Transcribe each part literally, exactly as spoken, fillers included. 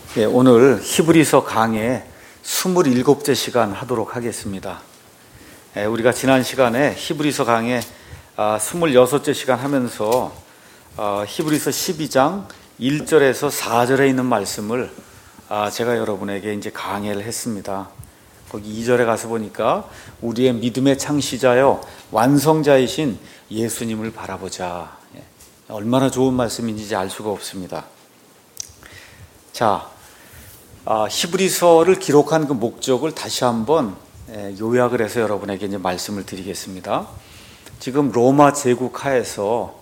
예, 오늘 히브리서 강의 스물일곱째 시간 하도록 하겠습니다. 예, 우리가 지난 시간에 히브리서 강의 아, 스물여섯째 시간 하면서 아, 히브리서 십이 장 일 절에서 사 절에 있는 말씀을 아, 제가 여러분에게 이제 강의를 했습니다. 거기 이 절에 가서 보니까 우리의 믿음의 창시자요 완성자이신 예수님을 바라보자. 예, 얼마나 좋은 말씀인지 알 수가 없습니다. 자, 아, 히브리서를 기록한 그 목적을 다시 한번 예, 요약을 해서 여러분에게 이제 말씀을 드리겠습니다. 지금 로마 제국 하에서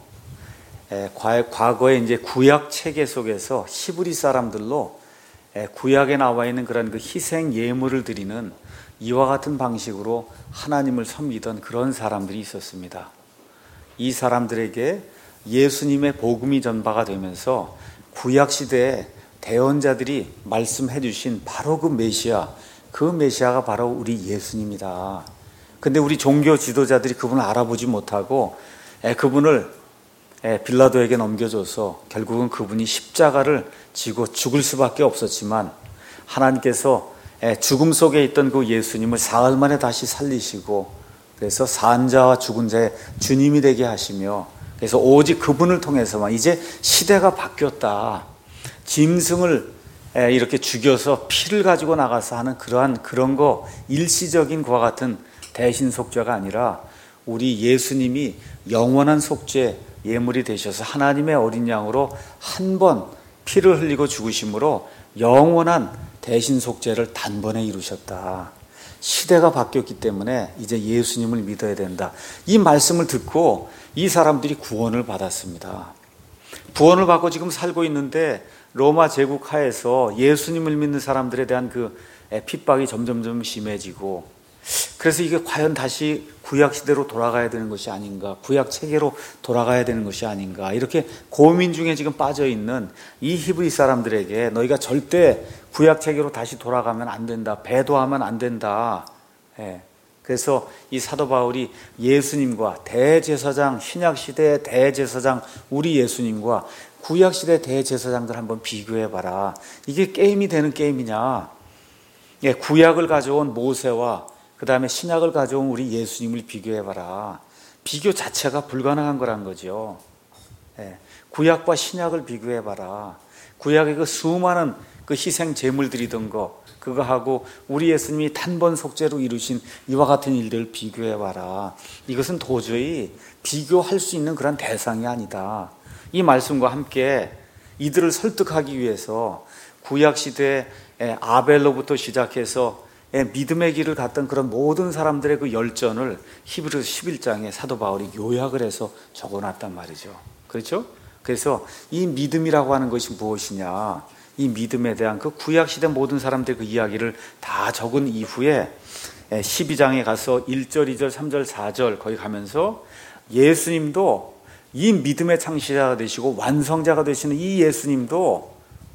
예, 과거에 이제 구약 체계 속에서 히브리 사람들로 예, 구약에 나와 있는 그런 그 희생 예물을 드리는 이와 같은 방식으로 하나님을 섬기던 그런 사람들이 있었습니다. 이 사람들에게 예수님의 복음이 전파가 되면서 구약 시대에 대언자들이 말씀해 주신 바로 그 메시아, 그 메시아가 바로 우리 예수님이다. 근데 우리 종교 지도자들이 그분을 알아보지 못하고 그분을 빌라도에게 넘겨줘서 결국은 그분이 십자가를 지고 죽을 수밖에 없었지만 하나님께서 죽음 속에 있던 그 예수님을 사흘 만에 다시 살리시고 그래서 산자와 죽은 자의 주님이 되게 하시며 그래서 오직 그분을 통해서만 이제 시대가 바뀌었다. 짐승을 이렇게 죽여서 피를 가지고 나가서 하는 그러한 그런 거 일시적인 그와 같은 대신 속죄가 아니라 우리 예수님이 영원한 속죄 예물이 되셔서 하나님의 어린 양으로 한 번 피를 흘리고 죽으심으로 영원한 대신 속죄를 단번에 이루셨다. 시대가 바뀌었기 때문에 이제 예수님을 믿어야 된다. 이 말씀을 듣고 이 사람들이 구원을 받았습니다. 구원을 받고 지금 살고 있는데 로마 제국 하에서 예수님을 믿는 사람들에 대한 그 핍박이 점점점 심해지고 그래서 이게 과연 다시 구약 시대로 돌아가야 되는 것이 아닌가, 구약 체계로 돌아가야 되는 것이 아닌가 이렇게 고민 중에 지금 빠져 있는 이 히브리 사람들에게 너희가 절대 구약 체계로 다시 돌아가면 안 된다, 배도하면 안 된다. 예. 그래서 이 사도 바울이 예수님과 대제사장, 신약 시대의 대제사장 우리 예수님과 구약 시대 대제사장들 한번 비교해봐라. 이게 게임이 되는 게임이냐? 예, 구약을 가져온 모세와 그 다음에 신약을 가져온 우리 예수님을 비교해봐라. 비교 자체가 불가능한 거란 거죠. 예, 구약과 신약을 비교해봐라. 구약의 그 수많은 그 희생 제물 드리던 거 그거 하고 우리 예수님이 단번 속죄로 이루신 이와 같은 일들을 비교해봐라. 이것은 도저히 비교할 수 있는 그런 대상이 아니다. 이 말씀과 함께 이들을 설득하기 위해서 구약시대에 아벨로부터 시작해서 믿음의 길을 갔던 그런 모든 사람들의 그 열전을 히브리서 십일 장에 사도 바울이 요약을 해서 적어놨단 말이죠. 그렇죠? 그래서 이 믿음이라고 하는 것이 무엇이냐, 이 믿음에 대한 그 구약시대 모든 사람들의 그 이야기를 다 적은 이후에 십이 장에 가서 일 절, 이 절, 삼 절, 사 절 거기 가면서 예수님도 이 믿음의 창시자가 되시고 완성자가 되시는 이 예수님도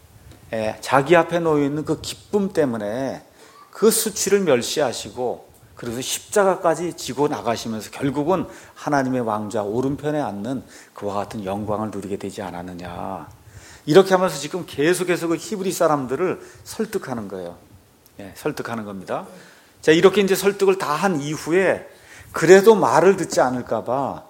자기 앞에 놓여있는 그 기쁨 때문에 그 수치를 멸시하시고 그래서 십자가까지 지고 나가시면서 결국은 하나님의 왕좌 오른편에 앉는 그와 같은 영광을 누리게 되지 않았느냐. 이렇게 하면서 지금 계속해서 그 히브리 사람들을 설득하는 거예요. 예, 설득하는 겁니다. 자, 이렇게 이제 설득을 다 한 이후에 그래도 말을 듣지 않을까 봐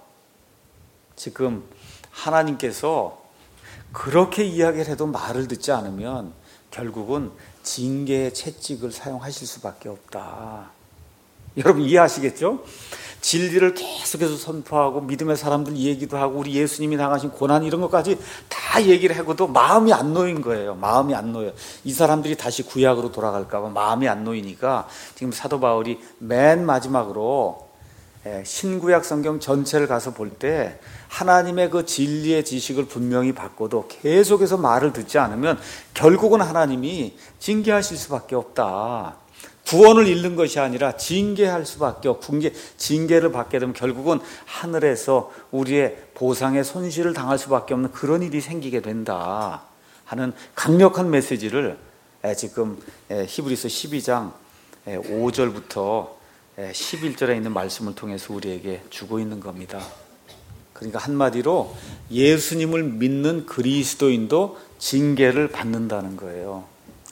지금 하나님께서 그렇게 이야기를 해도 말을 듣지 않으면 결국은 징계의 채찍을 사용하실 수밖에 없다. 여러분 이해하시겠죠? 진리를 계속해서 선포하고 믿음의 사람들 얘기도 하고 우리 예수님이 당하신 고난 이런 것까지 다 얘기를 하고도 마음이 안 놓인 거예요. 마음이 안 놓여요. 이 사람들이 다시 구약으로 돌아갈까 봐 마음이 안 놓이니까 지금 사도 바울이 맨 마지막으로 신구약 성경 전체를 가서 볼 때 하나님의 그 진리의 지식을 분명히 받고도 계속해서 말을 듣지 않으면 결국은 하나님이 징계하실 수밖에 없다. 구원을 잃는 것이 아니라 징계할 수밖에 없고 징계를 받게 되면 결국은 하늘에서 우리의 보상의 손실을 당할 수밖에 없는 그런 일이 생기게 된다 하는 강력한 메시지를 지금 히브리서 십이 장 오 절부터 십일 절에 있는 말씀을 통해서 우리에게 주고 있는 겁니다. 그러니까 한마디로 예수님을 믿는 그리스도인도 징계를 받는다는 거예요.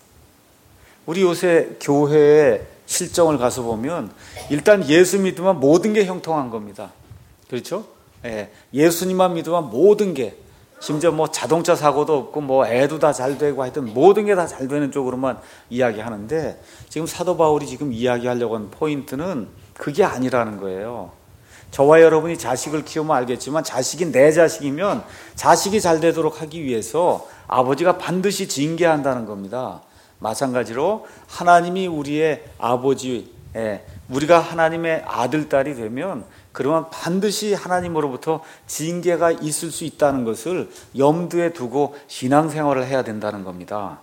우리 요새 교회의 실정을 가서 보면 일단 예수 믿으면 모든 게 형통한 겁니다. 그렇죠? 예, 예수님만 믿으면 모든 게, 심지어 뭐 자동차 사고도 없고 뭐 애도 다 잘 되고 하여튼 모든 게 다 잘 되는 쪽으로만 이야기하는데, 지금 사도 바울이 지금 이야기하려고 하는 포인트는 그게 아니라는 거예요. 저와 여러분이 자식을 키우면 알겠지만 자식이 내 자식이면 자식이 잘 되도록 하기 위해서 아버지가 반드시 징계한다는 겁니다. 마찬가지로 하나님이 우리의 아버지, 우리가 하나님의 아들, 딸이 되면 그러면 반드시 하나님으로부터 징계가 있을 수 있다는 것을 염두에 두고 신앙생활을 해야 된다는 겁니다.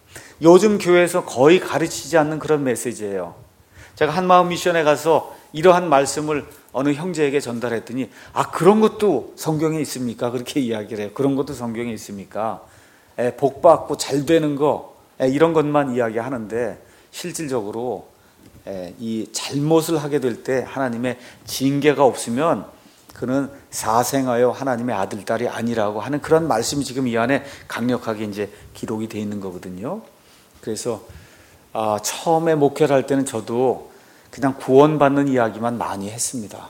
요즘 교회에서 거의 가르치지 않는 그런 메시지예요. 제가 한마음 미션에 가서 이러한 말씀을 어느 형제에게 전달했더니, 아, 그런 것도 성경에 있습니까? 그렇게 이야기를 해요. 그런 것도 성경에 있습니까? 에, 복 받고 잘 되는 거, 에, 이런 것만 이야기하는데 실질적으로 에, 이 잘못을 하게 될 때 하나님의 징계가 없으면 그는 사생하여 하나님의 아들, 딸이 아니라고 하는 그런 말씀이 지금 이 안에 강력하게 이제 기록이 되어 있는 거거든요. 그래서 아, 처음에 목회를 할 때는 저도 그냥 구원받는 이야기만 많이 했습니다.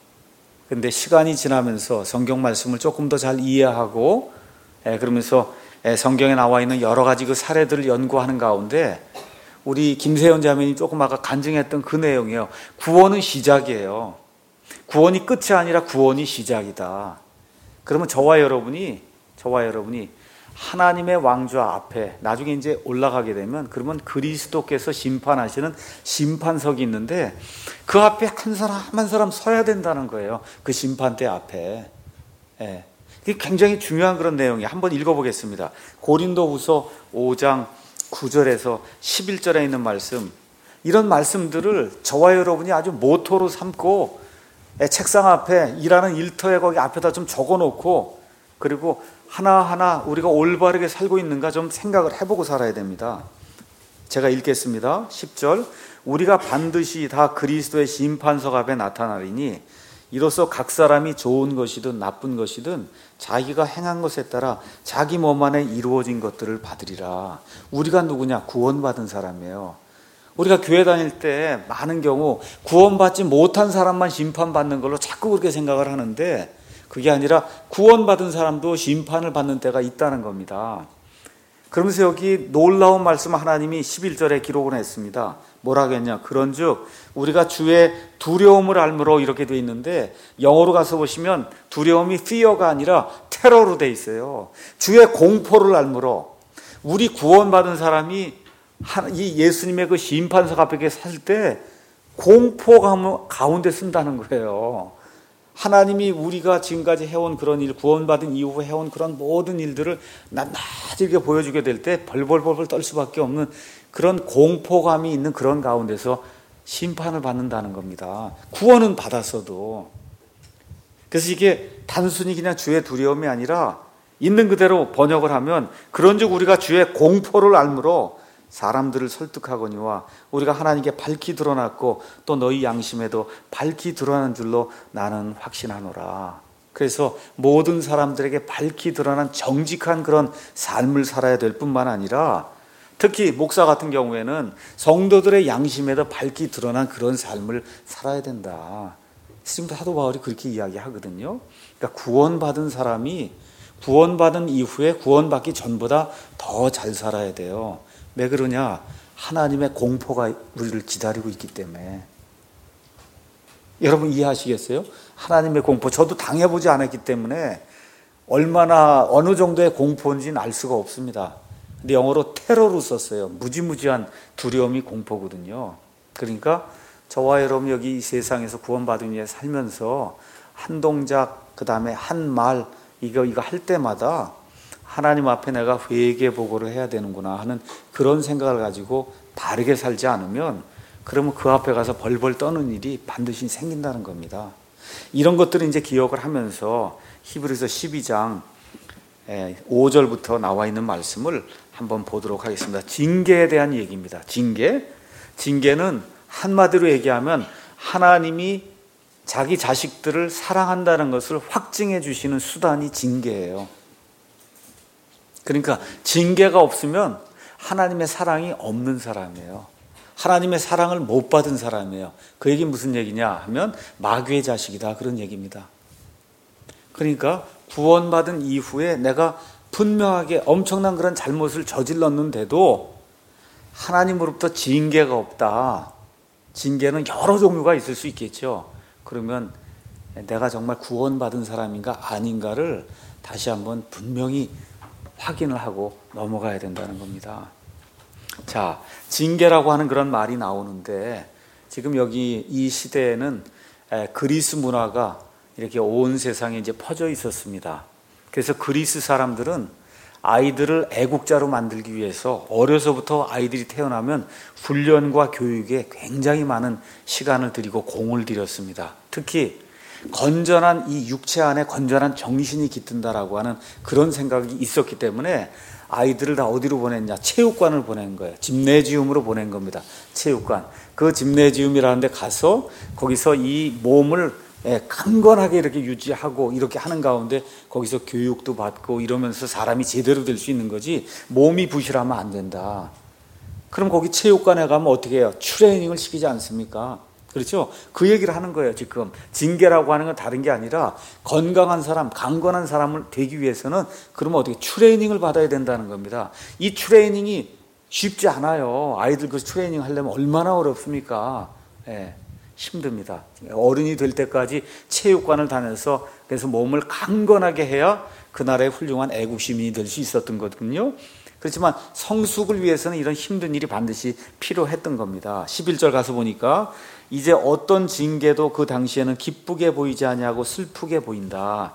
그런데 시간이 지나면서 성경 말씀을 조금 더 잘 이해하고, 에, 그러면서 에, 성경에 나와 있는 여러 가지 그 사례들을 연구하는 가운데 우리 김세현 자매님 조금 아까 간증했던 그 내용이에요. 구원은 시작이에요. 구원이 끝이 아니라 구원이 시작이다. 그러면 저와 여러분이 저와 여러분이 하나님의 왕좌 앞에 나중에 이제 올라가게 되면, 그러면 그리스도께서 심판하시는 심판석이 있는데 그 앞에 한 사람 한 사람 서야 된다는 거예요. 그 심판대 앞에. 예. 이게 굉장히 중요한 그런 내용이에요. 한번 읽어보겠습니다. 고린도후서 오 장 구 절에서 십일 절에 있는 말씀, 이런 말씀들을 저와 여러분이 아주 모토로 삼고 책상 앞에 일하는 일터에 거기 앞에다 좀 적어놓고, 그리고 하나하나 우리가 올바르게 살고 있는가 좀 생각을 해보고 살아야 됩니다. 제가 읽겠습니다. 십 절, 우리가 반드시 다 그리스도의 심판석 앞에 나타나리니 이로써 각 사람이 좋은 것이든 나쁜 것이든 자기가 행한 것에 따라 자기 몸 안에 이루어진 것들을 받으리라. 우리가 누구냐? 구원받은 사람이에요. 우리가 교회 다닐 때 많은 경우 구원받지 못한 사람만 심판받는 걸로 자꾸 그렇게 생각을 하는데, 그게 아니라 구원받은 사람도 심판을 받는 때가 있다는 겁니다. 그러면서 여기 놀라운 말씀 하나님이 십일 절에 기록을 했습니다. 뭐라고 했냐? 그런즉 우리가 주의 두려움을 알므로, 이렇게 돼 있는데 영어로 가서 보시면 두려움이 fear가 아니라 테러로 돼 있어요. 주의 공포를 알므로. 우리 구원받은 사람이 이 예수님의 그 심판석 앞에 살 때 공포 가운데 쓴다는 거예요. 하나님이 우리가 지금까지 해온 그런 일, 구원받은 이후에 해온 그런 모든 일들을 낱낱이 이렇게 보여주게 될 때 벌벌벌벌 떨 수밖에 없는 그런 공포감이 있는 그런 가운데서 심판을 받는다는 겁니다. 구원은 받았어도. 그래서 이게 단순히 그냥 주의 두려움이 아니라 있는 그대로 번역을 하면, 그런즉 우리가 주의 공포를 알므로 사람들을 설득하거니와 우리가 하나님께 밝히 드러났고 또 너희 양심에도 밝히 드러난 줄로 나는 확신하노라. 그래서 모든 사람들에게 밝히 드러난 정직한 그런 삶을 살아야 될 뿐만 아니라, 특히 목사 같은 경우에는 성도들의 양심에도 밝히 드러난 그런 삶을 살아야 된다. 지금 사도 바울이 그렇게 이야기하거든요. 그러니까 구원받은 사람이 구원받은 이후에 구원받기 전보다 더 잘 살아야 돼요. 왜 그러냐? 하나님의 공포가 우리를 기다리고 있기 때문에. 여러분 이해하시겠어요? 하나님의 공포, 저도 당해보지 않았기 때문에 얼마나 어느 정도의 공포인지는 알 수가 없습니다. 근데 영어로 테러로 썼어요. 무지무지한 두려움이 공포거든요. 그러니까 저와 여러분 여기 이 세상에서 구원받은 위에 살면서 한 동작, 그 다음에 한 말, 이거 이거 할 때마다 하나님 앞에 내가 회개 보고를 해야 되는구나 하는 그런 생각을 가지고 바르게 살지 않으면, 그러면 그 앞에 가서 벌벌 떠는 일이 반드시 생긴다는 겁니다. 이런 것들을 이제 기억을 하면서 히브리서 십이 장 오 절부터 나와 있는 말씀을 한번 보도록 하겠습니다. 징계에 대한 얘기입니다. 징계. 징계는 한마디로 얘기하면 하나님이 자기 자식들을 사랑한다는 것을 확증해 주시는 수단이 징계예요. 그러니까 징계가 없으면 하나님의 사랑이 없는 사람이에요. 하나님의 사랑을 못 받은 사람이에요. 그 얘기 무슨 얘기냐 하면 마귀의 자식이다, 그런 얘기입니다. 그러니까 구원받은 이후에 내가 분명하게 엄청난 그런 잘못을 저질렀는데도 하나님으로부터 징계가 없다. 징계는 여러 종류가 있을 수 있겠죠. 그러면 내가 정말 구원받은 사람인가 아닌가를 다시 한번 분명히 확인을 하고 넘어가야 된다는 겁니다. 자, 징계라고 하는 그런 말이 나오는데 지금 여기 이 시대에는 그리스 문화가 이렇게 온 세상에 이제 퍼져 있었습니다. 그래서 그리스 사람들은 아이들을 애국자로 만들기 위해서 어려서부터 아이들이 태어나면 훈련과 교육에 굉장히 많은 시간을 들이고 공을 들였습니다. 특히 건전한 이 육체 안에 건전한 정신이 깃든다라고 하는 그런 생각이 있었기 때문에 아이들을 다 어디로 보냈냐? 체육관을 보낸 거예요. 짐네지움으로 보낸 겁니다. 체육관. 그 짐네지움이라는 데 가서 거기서 이 몸을 강건하게 이렇게 유지하고 이렇게 하는 가운데 거기서 교육도 받고 이러면서 사람이 제대로 될 수 있는 거지 몸이 부실하면 안 된다. 그럼 거기 체육관에 가면 어떻게 해요? 트레이닝을 시키지 않습니까? 그렇죠? 그 얘기를 하는 거예요. 지금 징계라고 하는 건 다른 게 아니라 건강한 사람, 강건한 사람을 되기 위해서는 그러면 어떻게 트레이닝을 받아야 된다는 겁니다. 이 트레이닝이 쉽지 않아요. 아이들 그 트레이닝 하려면 얼마나 어렵습니까? 예, 힘듭니다. 어른이 될 때까지 체육관을 다녀서 그래서 몸을 강건하게 해야 그날의 훌륭한 애국 시민이 될 수 있었던 거거든요. 그렇지만 성숙을 위해서는 이런 힘든 일이 반드시 필요했던 겁니다. 십일 절 가서 보니까 이제 어떤 징계도 그 당시에는 기쁘게 보이지 아니하고 슬프게 보인다.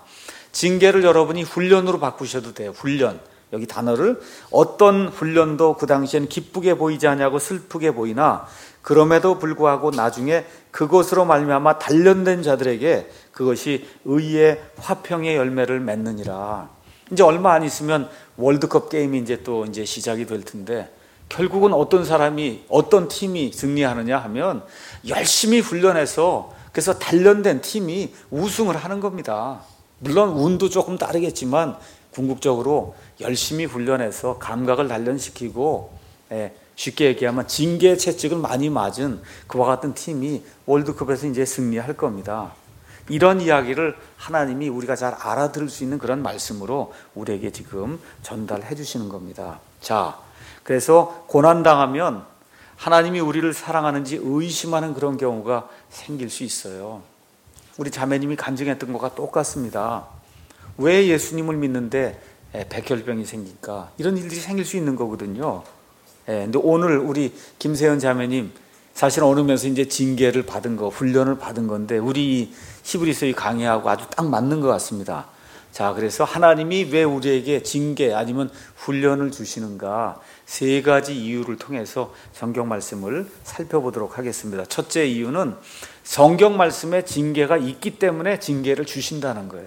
징계를 여러분이 훈련으로 바꾸셔도 돼요. 훈련. 여기 단어를 어떤 훈련도 그 당시에는 기쁘게 보이지 아니하고 슬프게 보이나 그럼에도 불구하고 나중에 그것으로 말미암아 단련된 자들에게 그것이 의의 화평의 열매를 맺느니라. 이제 얼마 안 있으면 월드컵 게임이 이제 또 이제 시작이 될 텐데 결국은 어떤 사람이 어떤 팀이 승리하느냐 하면 열심히 훈련해서 그래서 단련된 팀이 우승을 하는 겁니다. 물론 운도 조금 다르겠지만 궁극적으로 열심히 훈련해서 감각을 단련시키고 예, 쉽게 얘기하면 징계 채찍을 많이 맞은 그와 같은 팀이 월드컵에서 이제 승리할 겁니다. 이런 이야기를 하나님이 우리가 잘 알아들을 수 있는 그런 말씀으로 우리에게 지금 전달해 주시는 겁니다. 자, 그래서 고난당하면 하나님이 우리를 사랑하는지 의심하는 그런 경우가 생길 수 있어요. 우리 자매님이 간증했던 것과 똑같습니다. 왜 예수님을 믿는데 백혈병이 생길까? 이런 일들이 생길 수 있는 거거든요. 근데 오늘 우리 김세연 자매님 사실 얻으면서 이제 징계를 받은 거, 훈련을 받은 건데 우리 히브리서의 강의하고 아주 딱 맞는 것 같습니다. 자, 그래서 하나님이 왜 우리에게 징계 아니면 훈련을 주시는가 세 가지 이유를 통해서 성경 말씀을 살펴보도록 하겠습니다. 첫째 이유는 성경 말씀에 징계가 있기 때문에 징계를 주신다는 거예요.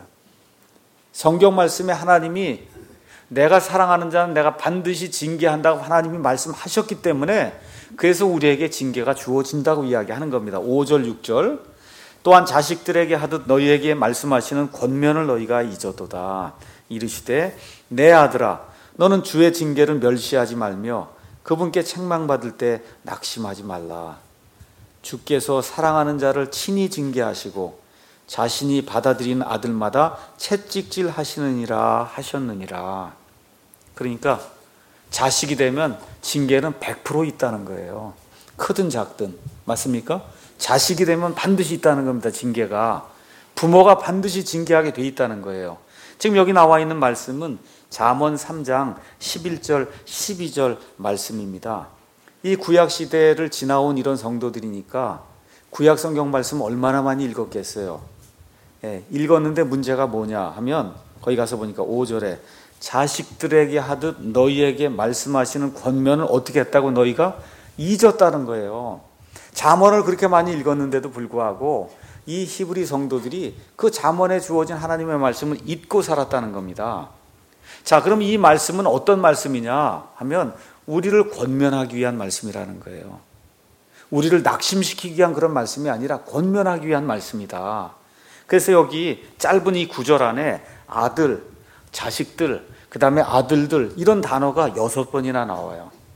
성경 말씀에 하나님이 내가 사랑하는 자는 내가 반드시 징계한다고 하나님이 말씀하셨기 때문에 그래서 우리에게 징계가 주어진다고 이야기하는 겁니다. 오 절 육 절 또한 자식들에게 하듯 너희에게 말씀하시는 권면을 너희가 잊어도다. 이르시되 내 아들아 너는 주의 징계를 멸시하지 말며 그분께 책망받을 때 낙심하지 말라. 주께서 사랑하는 자를 친히 징계하시고 자신이 받아들인 아들마다 채찍질 하시느니라 하셨느니라. 그러니까 자식이 되면 징계는 백 퍼센트 있다는 거예요. 크든 작든. 맞습니까? 자식이 되면 반드시 있다는 겁니다. 징계가. 부모가 반드시 징계하게 돼 있다는 거예요. 지금 여기 나와 있는 말씀은 잠언 삼 장 십일 절 십이 절 말씀입니다. 이 구약시대를 지나온 이런 성도들이니까 구약 성경 말씀 얼마나 많이 읽었겠어요. 예, 읽었는데 문제가 뭐냐 하면 거기 가서 보니까 오 절에 자식들에게 하듯 너희에게 말씀하시는 권면을 어떻게 했다고 너희가 잊었다는 거예요. 잠언을 그렇게 많이 읽었는데도 불구하고 이 히브리 성도들이 그 잠언에 주어진 하나님의 말씀을 잊고 살았다는 겁니다. 자, 그럼 이 말씀은 어떤 말씀이냐 하면 우리를 권면하기 위한 말씀이라는 거예요. 우리를 낙심시키기 위한 그런 말씀이 아니라 권면하기 위한 말씀이다. 그래서 여기 짧은 이 구절 안에 아들, 자식들, 그 다음에 아들들 이런 단어가 여섯 번이나 나와요.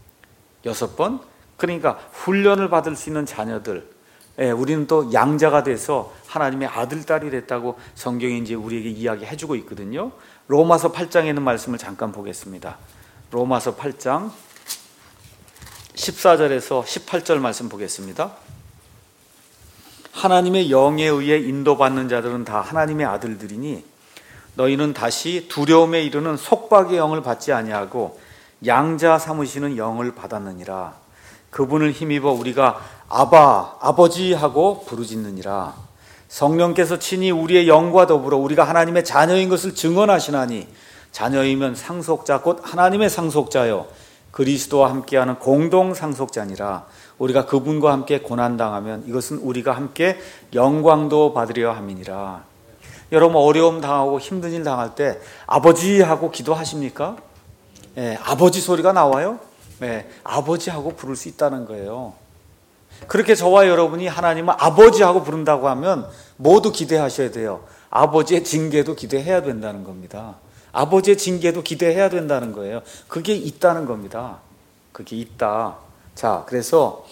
여섯 번. 그러니까 훈련을 받을 수 있는 자녀들, 예, 우리는 또 양자가 돼서 하나님의 아들, 딸이 됐다고 성경이 이제 우리에게 이야기해 주고 있거든요. 로마서 팔 장에 있는 말씀을 잠깐 보겠습니다. 로마서 팔 장 십사 절에서 십팔 절 말씀 보겠습니다. 하나님의 영에 의해 인도받는 자들은 다 하나님의 아들들이니 너희는 다시 두려움에 이르는 속박의 영을 받지 아니하고 양자 삼으시는 영을 받았느니라. 그분을 힘입어 우리가 아바, 아버지 하고 부르짖느니라. 성령께서 친히 우리의 영과 더불어 우리가 하나님의 자녀인 것을 증언하시나니 자녀이면 상속자 곧 하나님의 상속자요 그리스도와 함께하는 공동 상속자니라. 우리가 그분과 함께 고난당하면 이것은 우리가 함께 영광도 받으려 함이니라. 여러분 어려움 당하고 힘든 일 당할 때 아버지 하고 기도하십니까? 예, 아버지 소리가 나와요? 네, 아버지 하고 부를 수 있다는 거예요. 그렇게 저와 여러분이 하나님을 아버지 하고 부른다고 하면 모두 기대하셔야 돼요. 아버지의 징계도 기대해야 된다는 겁니다. 아버지의 징계도 기대해야 된다는 거예요. 그게 있다는 겁니다. 그게 있다. 자, 그래서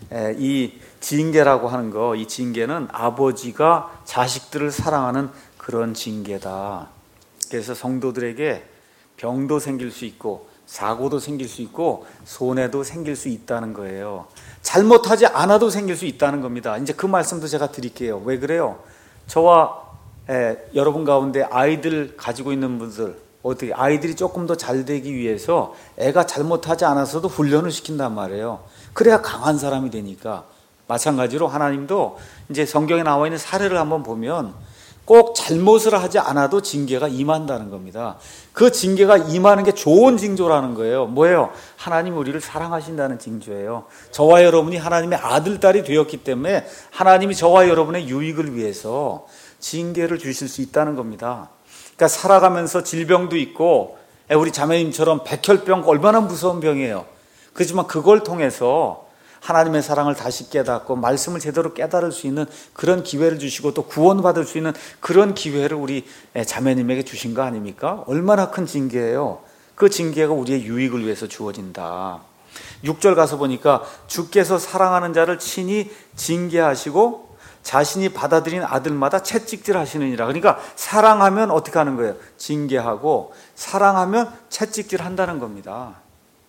이 징계라고 하는 거, 이 징계는 아버지가 자식들을 사랑하는 그런 징계다. 그래서 성도들에게 병도 생길 수 있고 사고도 생길 수 있고 손해도 생길 수 있다는 거예요. 잘못하지 않아도 생길 수 있다는 겁니다. 이제 그 말씀도 제가 드릴게요. 왜 그래요? 저와 에, 여러분 가운데 아이들 가지고 있는 분들, 어떻게 아이들이 조금 더 잘 되기 위해서 애가 잘못하지 않아서도 훈련을 시킨단 말이에요. 그래야 강한 사람이 되니까. 마찬가지로 하나님도 이제 성경에 나와 있는 사례를 한번 보면 꼭 잘못을 하지 않아도 징계가 임한다는 겁니다. 그 징계가 임하는 게 좋은 징조라는 거예요. 뭐예요? 하나님이 우리를 사랑하신다는 징조예요. 저와 여러분이 하나님의 아들, 딸이 되었기 때문에 하나님이 저와 여러분의 유익을 위해서 징계를 주실 수 있다는 겁니다. 그러니까 살아가면서 질병도 있고, 우리 자매님처럼 백혈병 얼마나 무서운 병이에요. 그렇지만 그걸 통해서 하나님의 사랑을 다시 깨닫고 말씀을 제대로 깨달을 수 있는 그런 기회를 주시고 또 구원받을 수 있는 그런 기회를 우리 자매님에게 주신 거 아닙니까? 얼마나 큰 징계예요. 그 징계가 우리의 유익을 위해서 주어진다. 육 절 가서 보니까 주께서 사랑하는 자를 친히 징계하시고 자신이 받아들인 아들마다 채찍질 하시느니라. 그러니까 사랑하면 어떻게 하는 거예요? 징계하고 사랑하면 채찍질 한다는 겁니다.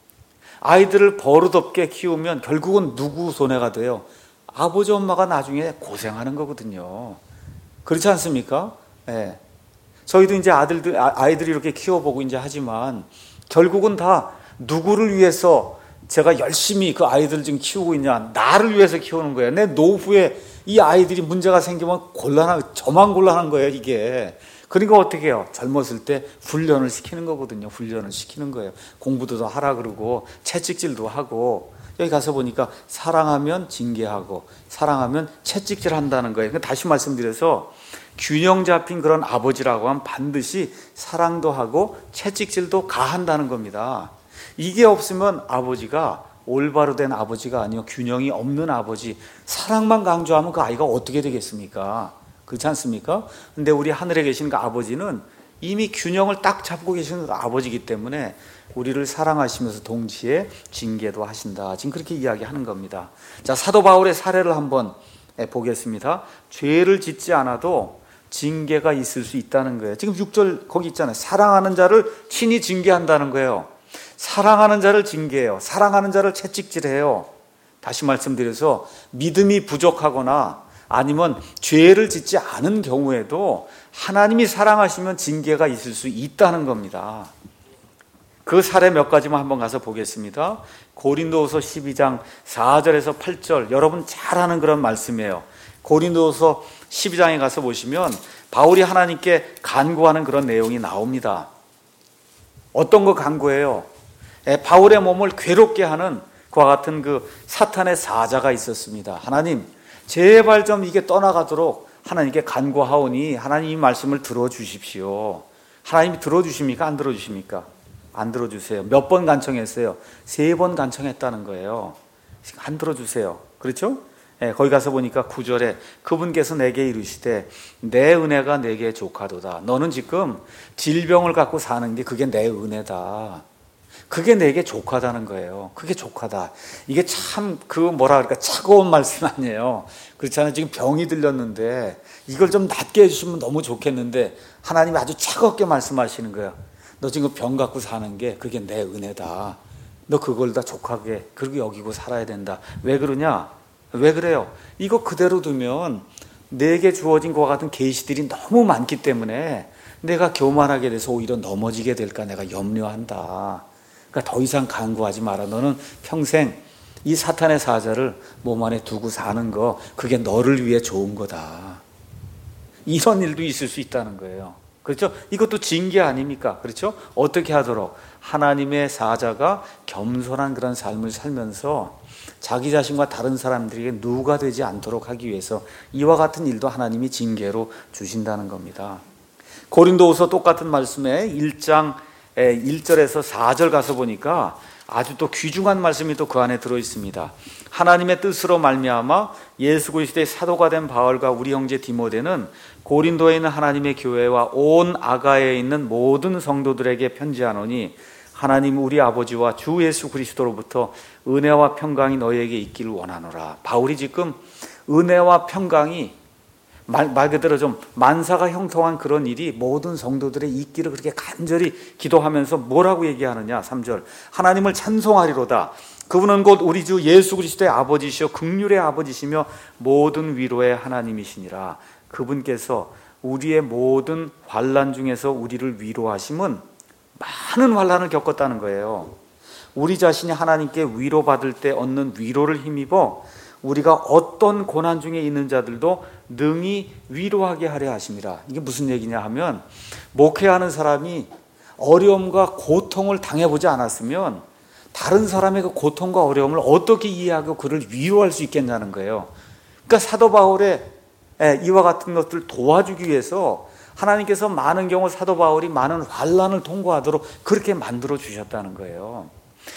아이들을 버릇없게 키우면 결국은 누구 손해가 돼요? 아버지 엄마가 나중에 고생하는 거거든요. 그렇지 않습니까? 네. 저희도 이제 아들들, 아이들이 이렇게 키워보고 이제 하지만 결국은 다 누구를 위해서 제가 열심히 그 아이들을 지금 키우고 있냐? 나를 위해서 키우는 거예요. 내 노후에 이 아이들이 문제가 생기면 곤란한, 저만 곤란한 거예요, 이게. 그러니까 어떻게 해요? 젊었을 때 훈련을 시키는 거거든요. 훈련을 시키는 거예요. 공부도 더 하라 그러고 채찍질도 하고. 여기 가서 보니까 사랑하면 징계하고 사랑하면 채찍질 한다는 거예요. 그러니까 다시 말씀드려서 균형 잡힌 그런 아버지라고 하면 반드시 사랑도 하고 채찍질도 가한다는 겁니다. 이게 없으면 아버지가 올바로 된 아버지가 아니요 균형이 없는 아버지, 사랑만 강조하면 그 아이가 어떻게 되겠습니까? 그렇지 않습니까? 근데 우리 하늘에 계신 그 아버지는 이미 균형을 딱 잡고 계시는 아버지이기 때문에 우리를 사랑하시면서 동시에 징계도 하신다. 지금 그렇게 이야기하는 겁니다. 자, 사도 바울의 사례를 한번 보겠습니다. 죄를 짓지 않아도 징계가 있을 수 있다는 거예요. 지금 육 절 거기 있잖아요. 사랑하는 자를 친히 징계한다는 거예요. 사랑하는 자를 징계해요. 사랑하는 자를 채찍질해요. 다시 말씀드려서 믿음이 부족하거나 아니면 죄를 짓지 않은 경우에도 하나님이 사랑하시면 징계가 있을 수 있다는 겁니다. 그 사례 몇 가지만 한번 가서 보겠습니다. 고린도후서 십이 장 사 절에서 팔 절, 여러분 잘 아는 그런 말씀이에요. 고린도후서 십이 장에 가서 보시면 바울이 하나님께 간구하는 그런 내용이 나옵니다. 어떤 거 간구해요? 바울의 몸을 괴롭게 하는 그와 같은 그 사탄의 사자가 있었습니다. 하나님, 제발 좀 이게 떠나가도록 하나님께 간구하오니 하나님 이 말씀을 들어주십시오. 하나님이 들어주십니까? 안 들어주십니까? 안 들어주세요. 몇 번 간청했어요? 세 번 간청했다는 거예요. 안 들어주세요. 그렇죠? 예, 거기 가서 보니까 구 절에 그분께서 내게 이르시되 내 은혜가 내게 족하도다. 너는 지금 질병을 갖고 사는 게 그게 내 은혜다. 그게 내게 족하다는 거예요. 그게 족하다. 이게 참 그 뭐라 그럴까 차가운 말씀 아니에요. 그렇잖아요. 지금 병이 들렸는데 이걸 좀 낫게 해주시면 너무 좋겠는데 하나님이 아주 차갑게 말씀하시는 거예요. 너 지금 병 갖고 사는 게 그게 내 은혜다. 너 그걸 다 족하게 그렇게 여기고 살아야 된다. 왜 그러냐? 왜 그래요? 이거 그대로 두면 내게 주어진 것과 같은 계시들이 너무 많기 때문에 내가 교만하게 돼서 오히려 넘어지게 될까 내가 염려한다. 그러니까 더 이상 간구하지 마라. 너는 평생 이 사탄의 사자를 몸 안에 두고 사는 거 그게 너를 위해 좋은 거다. 이런 일도 있을 수 있다는 거예요. 그렇죠? 이것도 징계 아닙니까? 그렇죠? 어떻게 하도록 하나님의 사자가 겸손한 그런 삶을 살면서 자기 자신과 다른 사람들에게 누가 되지 않도록 하기 위해서 이와 같은 일도 하나님이 징계로 주신다는 겁니다. 고린도후서 똑같은 말씀에 일 장 일 절에서 사 절 가서 보니까 아주 또 귀중한 말씀이 또 그 안에 들어 있습니다. 하나님의 뜻으로 말미암아 예수 그리스도의 사도가 된 바울과 우리 형제 디모데는 고린도에 있는 하나님의 교회와 온 아가야에 있는 모든 성도들에게 편지하노니 하나님 우리 아버지와 주 예수 그리스도로부터 은혜와 평강이 너희에게 있기를 원하노라. 바울이 지금 은혜와 평강이 말, 말 그대로 좀 만사가 형통한 그런 일이 모든 성도들의 있기를 그렇게 간절히 기도하면서 뭐라고 얘기하느냐. 삼 절 하나님을 찬송하리로다. 그분은 곧 우리 주 예수 그리스도의 아버지시요 긍휼의 아버지시며 모든 위로의 하나님이시니라. 그분께서 우리의 모든 환난 중에서 우리를 위로하심은 많은 환난을 겪었다는 거예요. 우리 자신이 하나님께 위로받을 때 얻는 위로를 힘입어 우리가 어떤 고난 중에 있는 자들도 능히 위로하게 하려 하심이라. 이게 무슨 얘기냐 하면 목회하는 사람이 어려움과 고통을 당해보지 않았으면 다른 사람의 그 고통과 어려움을 어떻게 이해하고 그를 위로할 수 있겠냐는 거예요. 그러니까 사도 바울의 이와 같은 것들을 도와주기 위해서 하나님께서 많은 경우 사도 바울이 많은 환난을 통과하도록 그렇게 만들어 주셨다는 거예요.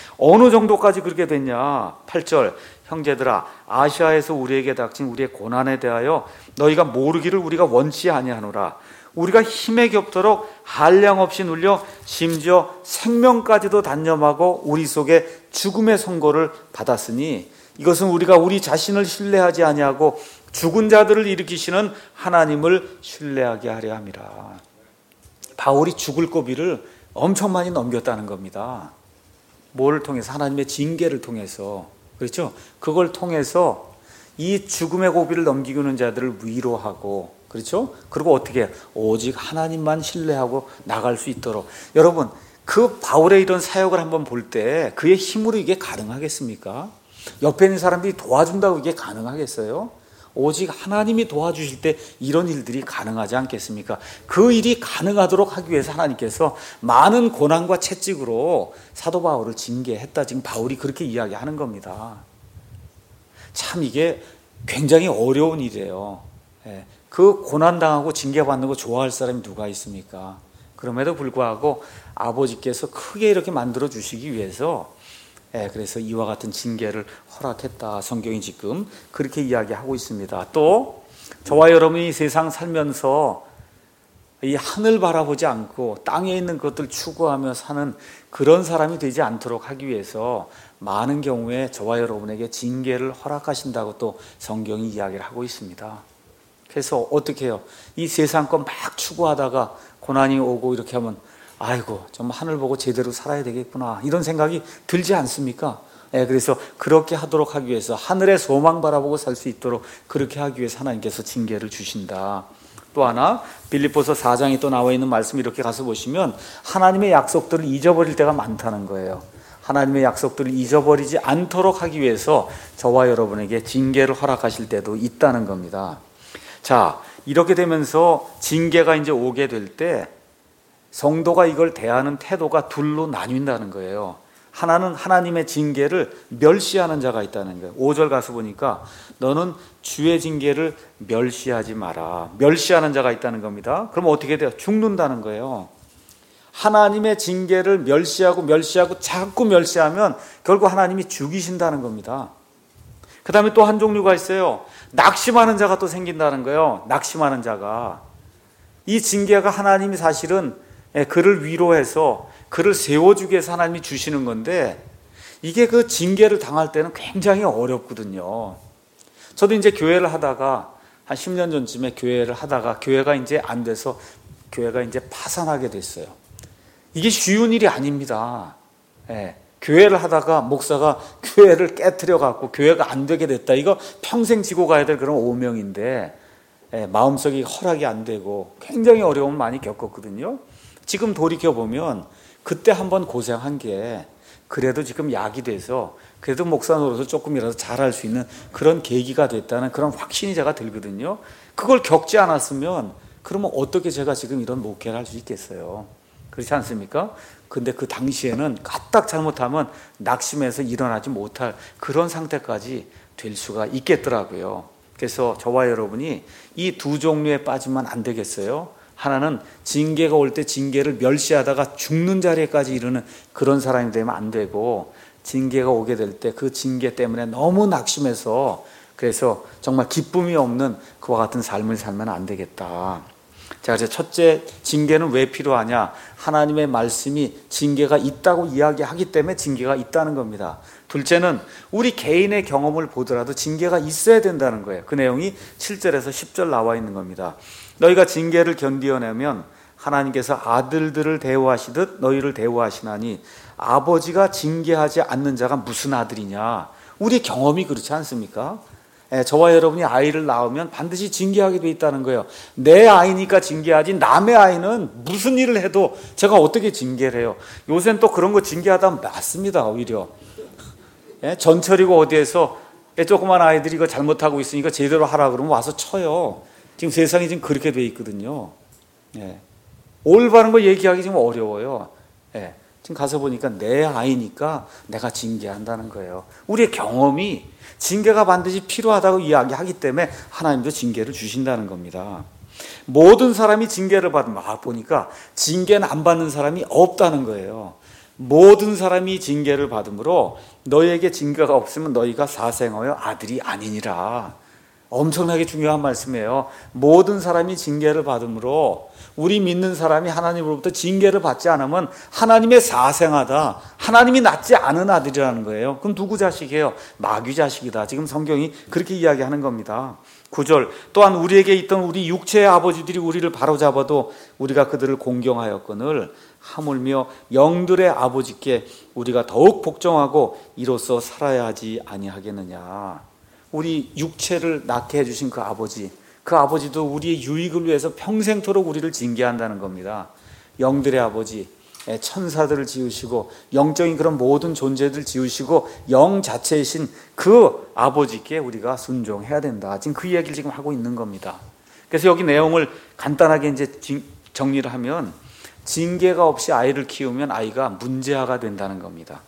어느 정도까지 그렇게 됐냐? 팔 절 형제들아 아시아에서 우리에게 닥친 우리의 고난에 대하여 너희가 모르기를 우리가 원치 아니하노라. 우리가 힘에 겹도록 한량없이 눌려 심지어 생명까지도 단념하고 우리 속에 죽음의 선고를 받았으니 이것은 우리가 우리 자신을 신뢰하지 아니하고 죽은 자들을 일으키시는 하나님을 신뢰하게 하려 함이라. 바울이 죽을 고비를 엄청 많이 넘겼다는 겁니다. 뭐를 통해서? 하나님의 징계를 통해서. 그렇죠? 그걸 통해서 이 죽음의 고비를 넘기고 있는 자들을 위로하고, 그렇죠? 그리고 어떻게? 오직 하나님만 신뢰하고 나갈 수 있도록. 여러분, 그 바울의 이런 사역을 한번 볼 때 그의 힘으로 이게 가능하겠습니까? 옆에 있는 사람들이 도와준다고 이게 가능하겠어요? 오직 하나님이 도와주실 때 이런 일들이 가능하지 않겠습니까? 그 일이 가능하도록 하기 위해서 하나님께서 많은 고난과 채찍으로 사도 바울을 징계했다. 지금 바울이 그렇게 이야기하는 겁니다. 참 이게 굉장히 어려운 일이에요. 그 고난당하고 징계받는 거 좋아할 사람이 누가 있습니까? 그럼에도 불구하고 아버지께서 크게 이렇게 만들어 주시기 위해서 예, 그래서 이와 같은 징계를 허락했다. 성경이 지금 그렇게 이야기하고 있습니다. 또 저와 여러분이 세상 살면서 이 하늘 바라보지 않고 땅에 있는 것들 추구하며 사는 그런 사람이 되지 않도록 하기 위해서 많은 경우에 저와 여러분에게 징계를 허락하신다고 또 성경이 이야기를 하고 있습니다. 그래서 어떻게 해요? 이 세상 것 막 추구하다가 고난이 오고 이렇게 하면 아이고 좀 하늘 보고 제대로 살아야 되겠구나 이런 생각이 들지 않습니까? 예, 그래서 그렇게 하도록 하기 위해서 하늘의 소망 바라보고 살 수 있도록 그렇게 하기 위해서 하나님께서 징계를 주신다. 또 하나 빌립보서 사 장에 또 나와 있는 말씀 이렇게 가서 보시면 하나님의 약속들을 잊어버릴 때가 많다는 거예요. 하나님의 약속들을 잊어버리지 않도록 하기 위해서 저와 여러분에게 징계를 허락하실 때도 있다는 겁니다. 자, 이렇게 되면서 징계가 이제 오게 될 때 성도가 이걸 대하는 태도가 둘로 나뉜다는 거예요. 하나는 하나님의 징계를 멸시하는 자가 있다는 거예요. 오 절 가서 보니까 너는 주의 징계를 멸시하지 마라. 멸시하는 자가 있다는 겁니다. 그럼 어떻게 돼요? 죽는다는 거예요. 하나님의 징계를 멸시하고 멸시하고 자꾸 멸시하면 결국 하나님이 죽이신다는 겁니다. 그 다음에 또 한 종류가 있어요. 낙심하는 자가 또 생긴다는 거예요. 낙심하는 자가. 이 징계가 하나님이 사실은 그를 위로해서 그를 세워주기 위해서 하나님이 주시는 건데, 이게 그 징계를 당할 때는 굉장히 어렵거든요. 저도 이제 교회를 하다가 한 십 년 전쯤에 교회를 하다가 교회가 이제 안 돼서 교회가 이제 파산하게 됐어요. 이게 쉬운 일이 아닙니다. 예, 교회를 하다가 목사가 교회를 깨트려 갖고 교회가 안 되게 됐다. 이거 평생 지고 가야 될 그런 오명인데, 예, 마음속이 허락이 안 되고 굉장히 어려움을 많이 겪었거든요. 지금 돌이켜 보면 그때 한번 고생한 게 그래도 지금 약이 돼서 그래도 목사 노릇을 조금이라도 잘할 수 있는 그런 계기가 됐다는 그런 확신이 제가 들거든요. 그걸 겪지 않았으면 그러면 어떻게 제가 지금 이런 목회를 할 수 있겠어요? 그렇지 않습니까? 근데 그 당시에는 까딱 잘못하면 낙심해서 일어나지 못할 그런 상태까지 될 수가 있겠더라고요. 그래서 저와 여러분이 이 두 종류에 빠지면 안 되겠어요. 하나는 징계가 올 때 징계를 멸시하다가 죽는 자리에까지 이르는 그런 사람이 되면 안 되고, 징계가 오게 될 때 그 징계 때문에 너무 낙심해서 그래서 정말 기쁨이 없는 그와 같은 삶을 살면 안 되겠다. 자, 그래서 첫째, 징계는 왜 필요하냐? 하나님의 말씀이 징계가 있다고 이야기하기 때문에 징계가 있다는 겁니다. 둘째는 우리 개인의 경험을 보더라도 징계가 있어야 된다는 거예요. 그 내용이 칠 절에서 십 절 나와 있는 겁니다. 너희가 징계를 견디어내면 하나님께서 아들들을 대우하시듯 너희를 대우하시나니 아버지가 징계하지 않는 자가 무슨 아들이냐? 우리 경험이 그렇지 않습니까? 예, 저와 여러분이 아이를 낳으면 반드시 징계하게 돼 있다는 거예요. 내 아이니까 징계하지 남의 아이는 무슨 일을 해도 제가 어떻게 징계를 해요? 요새는 또 그런 거 징계하다 맞습니다. 오히려 예, 전철이고 어디에서 예, 조그만 아이들이 이거 잘못하고 있으니까 제대로 하라 그러면 와서 쳐요. 지금 세상이 지금 그렇게 돼 있거든요. 예, 올바른 거 얘기하기 좀 어려워요. 예, 지금 가서 보니까 내 아이니까 내가 징계한다는 거예요. 우리의 경험이 징계가 반드시 필요하다고 이야기하기 때문에 하나님도 징계를 주신다는 겁니다. 모든 사람이 징계를 받으면, 아, 보니까 징계는 안 받는 사람이 없다는 거예요. 모든 사람이 징계를 받으므로 너희에게 징계가 없으면 너희가 사생하여 아들이 아니니라. 엄청나게 중요한 말씀이에요. 모든 사람이 징계를 받으므로, 우리 믿는 사람이 하나님으로부터 징계를 받지 않으면 하나님의 사생아다, 하나님이 낳지 않은 아들이라는 거예요. 그럼 누구 자식이에요? 마귀 자식이다. 지금 성경이 그렇게 이야기하는 겁니다. 구 절, 또한 우리에게 있던 우리 육체의 아버지들이 우리를 바로잡아도 우리가 그들을 공경하였거늘 하물며 영들의 아버지께 우리가 더욱 복종하고 이로써 살아야 하지 아니하겠느냐. 우리 육체를 낳게 해주신 그 아버지, 그 아버지도 우리의 유익을 위해서 평생토록 우리를 징계한다는 겁니다. 영들의 아버지, 천사들을 지으시고 영적인 그런 모든 존재들 지으시고 영 자체이신 그 아버지께 우리가 순종해야 된다. 지금 그 이야기를 지금 하고 있는 겁니다. 그래서 여기 내용을 간단하게 이제 정리를 하면, 징계가 없이 아이를 키우면 아이가 문제아가 된다는 겁니다.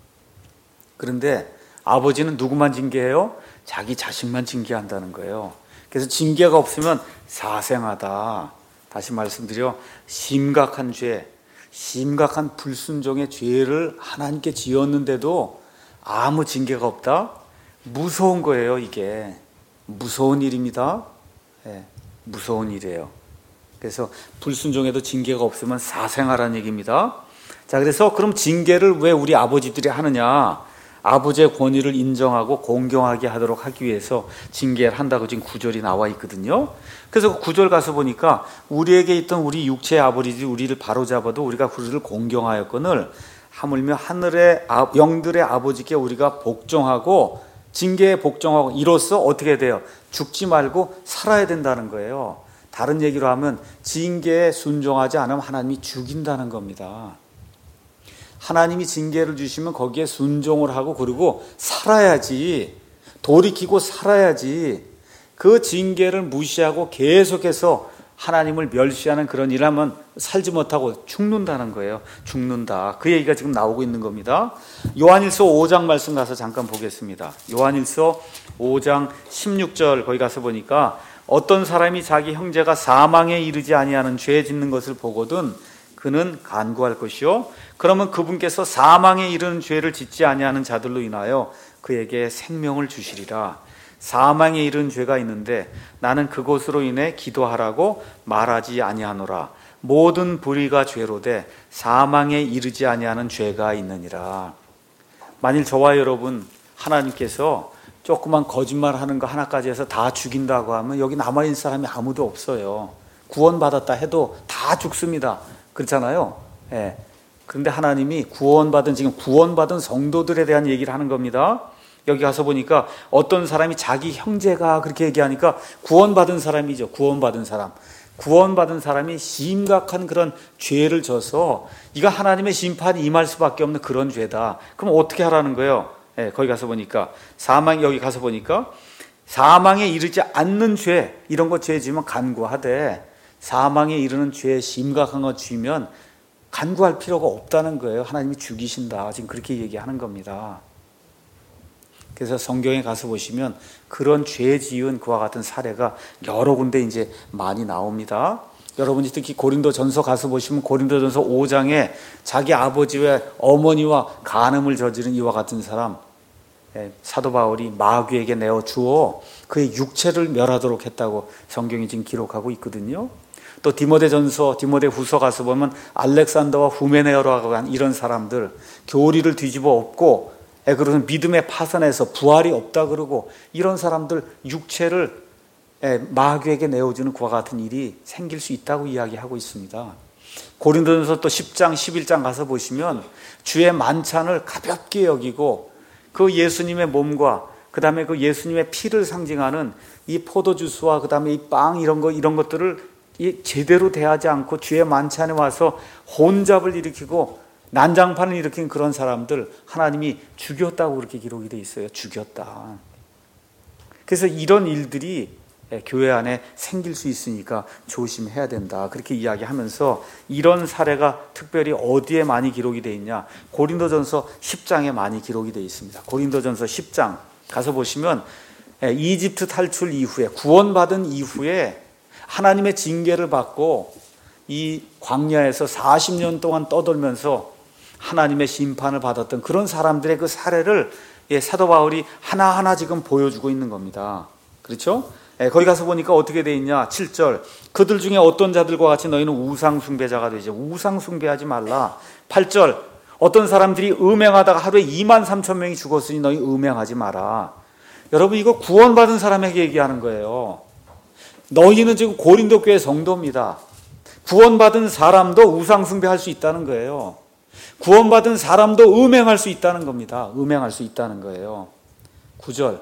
그런데 아버지는 누구만 징계해요? 자기 자식만 징계한다는 거예요. 그래서 징계가 없으면 사생하다. 다시 말씀드려, 심각한 죄, 심각한 불순종의 죄를 하나님께 지었는데도 아무 징계가 없다? 무서운 거예요. 이게 무서운 일입니다. 네, 무서운 일이에요. 그래서 불순종에도 징계가 없으면 사생하라는 얘기입니다. 자, 그래서 그럼 징계를 왜 우리 아버지들이 하느냐? 아버지의 권위를 인정하고 공경하게 하도록 하기 위해서 징계를 한다고 지금 구절이 나와 있거든요. 그래서 구절 가서 보니까 우리에게 있던 우리 육체의 아버지들이 우리를 바로잡아도 우리가 그들을 공경하였거늘 하물며 하늘의 영들의 아버지께 우리가 복종하고, 징계에 복종하고 이로써 어떻게 돼요? 죽지 말고 살아야 된다는 거예요. 다른 얘기로 하면 징계에 순종하지 않으면 하나님이 죽인다는 겁니다. 하나님이 징계를 주시면 거기에 순종을 하고 그리고 살아야지, 돌이키고 살아야지. 그 징계를 무시하고 계속해서 하나님을 멸시하는 그런 일 하면 살지 못하고 죽는다는 거예요. 죽는다. 그 얘기가 지금 나오고 있는 겁니다. 요한일서 오 장 말씀 가서 잠깐 보겠습니다. 요한일서 오 장 십육 절 거기 가서 보니까, 어떤 사람이 자기 형제가 사망에 이르지 아니하는 죄 짓는 것을 보거든 그는 간구할 것이요, 그러면 그분께서 사망에 이르는 죄를 짓지 아니하는 자들로 인하여 그에게 생명을 주시리라. 사망에 이르는 죄가 있는데 나는 그것으로 인해 기도하라고 말하지 아니하노라. 모든 불의가 죄로 돼 사망에 이르지 아니하는 죄가 있느니라. 만일 저와 여러분 하나님께서 조그만 거짓말하는 거 하나까지 해서 다 죽인다고 하면 여기 남아있는 사람이 아무도 없어요. 구원받았다 해도 다 죽습니다. 그렇잖아요. 예. 그런데 하나님이 구원받은, 지금 구원받은 성도들에 대한 얘기를 하는 겁니다. 여기 가서 보니까 어떤 사람이 자기 형제가 그렇게 얘기하니까 구원받은 사람이죠. 구원받은 사람. 구원받은 사람이 심각한 그런 죄를 져서 이거 하나님의 심판이 임할 수밖에 없는 그런 죄다. 그럼 어떻게 하라는 거예요? 예, 거기 가서 보니까 사망, 여기 가서 보니까 사망에 이르지 않는 죄, 이런 거 죄 지면 간구하되 사망에 이르는 죄, 심각한 거 쥐면 간구할 필요가 없다는 거예요. 하나님이 죽이신다. 지금 그렇게 얘기하는 겁니다. 그래서 성경에 가서 보시면 그런 죄 지은 그와 같은 사례가 여러 군데 이제 많이 나옵니다. 여러분이 특히 고린도전서 가서 보시면 고린도전서 오 장에 자기 아버지와 어머니와 간음을 저지른 이와 같은 사람, 사도 바울이 마귀에게 내어 주어 그의 육체를 멸하도록 했다고 성경이 지금 기록하고 있거든요. 또 디모데전서, 디모데후서 가서 보면 알렉산더와 후메네오라고 한 이런 사람들, 교리를 뒤집어 엎고 그러면 믿음의 파산에서 부활이 없다 그러고 이런 사람들 육체를 마귀에게 내어주는 그와 같은 일이 생길 수 있다고 이야기하고 있습니다. 고린도전서 또 십 장, 십일 장 가서 보시면 주의 만찬을 가볍게 여기고 그 예수님의 몸과 그 다음에 그 예수님의 피를 상징하는 이 포도주스와 그 다음에 이 빵 이런 거 이런 것들을 제대로 대하지 않고 주의 만찬에 와서 혼잡을 일으키고 난장판을 일으킨 그런 사람들 하나님이 죽였다고 그렇게 기록이 돼 있어요. 죽였다. 그래서 이런 일들이 교회 안에 생길 수 있으니까 조심해야 된다. 그렇게 이야기하면서 이런 사례가 특별히 어디에 많이 기록이 돼 있냐? 고린도전서 십 장에 많이 기록이 돼 있습니다. 고린도전서 십 장 가서 보시면 이집트 탈출 이후에 구원받은 이후에 하나님의 징계를 받고 이 광야에서 사십 년 동안 떠돌면서 하나님의 심판을 받았던 그런 사람들의 그 사례를 사도 바울이 하나하나 지금 보여주고 있는 겁니다. 그렇죠? 거기 가서 보니까 어떻게 돼 있냐? 칠 절 그들 중에 어떤 자들과 같이 너희는 우상 숭배자가 되지. 우상 숭배하지 말라. 팔 절 어떤 사람들이 음행하다가 하루에 이만 삼천 명이 죽었으니 너희 음행하지 마라. 여러분 이거 구원받은 사람에게 얘기하는 거예요. 너희는 지금 고린도 교회 성도입니다. 구원받은 사람도 우상 숭배할 수 있다는 거예요. 구원받은 사람도 음행할 수 있다는 겁니다. 음행할 수 있다는 거예요. 구 절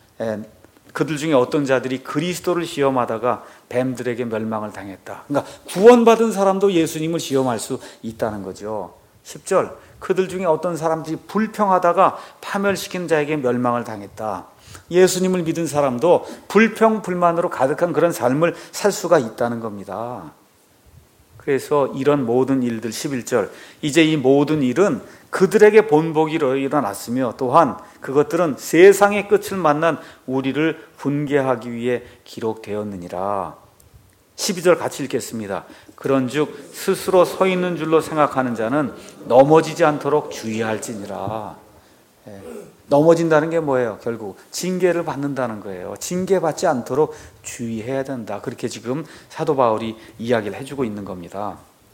그들 중에 어떤 자들이 그리스도를 시험하다가 뱀들에게 멸망을 당했다. 그러니까 구원받은 사람도 예수님을 시험할 수 있다는 거죠. 십 절 그들 중에 어떤 사람들이 불평하다가 파멸시킨 자에게 멸망을 당했다. 예수님을 믿은 사람도 불평 불만으로 가득한 그런 삶을 살 수가 있다는 겁니다. 그래서 이런 모든 일들 십일 절 이제 이 모든 일은 그들에게 본보기 일어났으며 또한 그것들은 세상의 끝을 만난 우리를 훈계하기 위해 기록되었느니라. 십이 절 같이 읽겠습니다. 그런즉 스스로 서 있는 줄로 생각하는 자는 넘어지지 않도록 주의할지니라. 예. 넘어진다는 게 뭐예요? 결국 징계를 받는다는 거예요. 징계받지 않도록 주의해야 된다. 그렇게 지금 사도 바울이 이야기를 해주고 있는 겁니다.